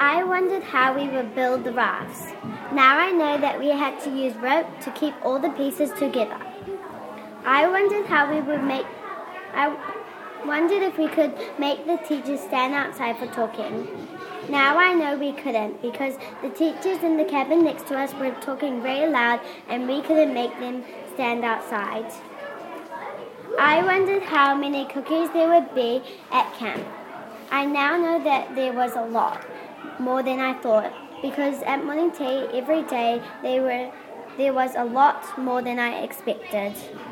I wondered how we would build the rafts. Now I know that we had to use rope to keep all the pieces together. I wondered if we could make the teachers stand outside for talking. Now I know we couldn't because the teachers in the cabin next to us were talking very loud and we couldn't make them stand outside. I wondered how many cookies there would be at camp. I now know that there was a lot, more than I thought, because at morning tea every day there was a lot more than I expected.